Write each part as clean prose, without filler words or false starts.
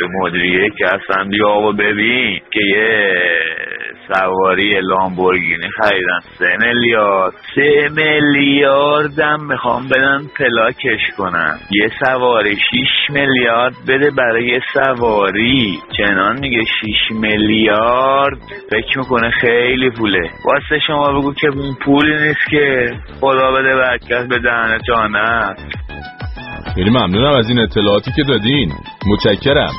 مدیریه که اصلا بیا و ببین که یه سواری لامبورگینی خریدن 3 میلیارد هم میخوام بدن پلاکش کنن. یه سواری 6 میلیارد بده برای یه سواری. چنان میگه 6 میلیارد فکر میکنه خیلی پوله. واسه شما بگو که اون پولی نیست که خدا بده برکت به دهن جانت. خیلی ممنونم از این اطلاعاتی که دادین، متشکرم.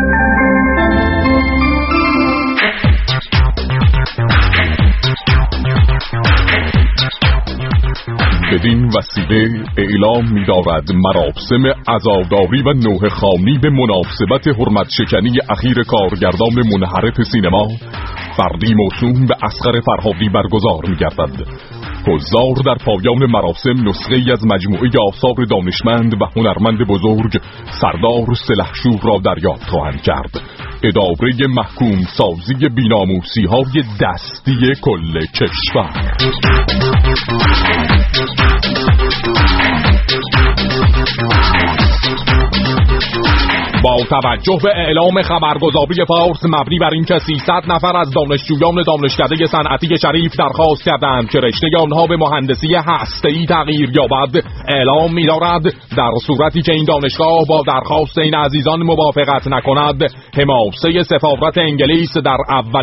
بدین وسیله اعلام می‌دارد مراسم عزاداری و نوحه خوانی به مناسبت حرمت شکنی اخیر کارگردان منحرف سینما فردی موسوم به اصغر فرهادی برگزار می‌گردد. حضار در پایان مراسم نسخه‌ای از مجموعه آثار دانشمند و هنرمند بزرگ سردار سلحشور را دریافت خواهند کرد. اداره محکوم سازی بی‌ناموسی‌های دستی کل کشور. با توجه به اعلام خبرگزاری فارس مبنی بر اینکه 300 نفر از دانشجویان دانشکده صنعتی شریف درخواست کردند که رشته آنها به مهندسی هسته‌ای تغییر یابد، اعلام می‌دارد در صورتی که این دانشگاه با درخواست این عزیزان موافقت نکند، حماسه سفارت انگلیس در اول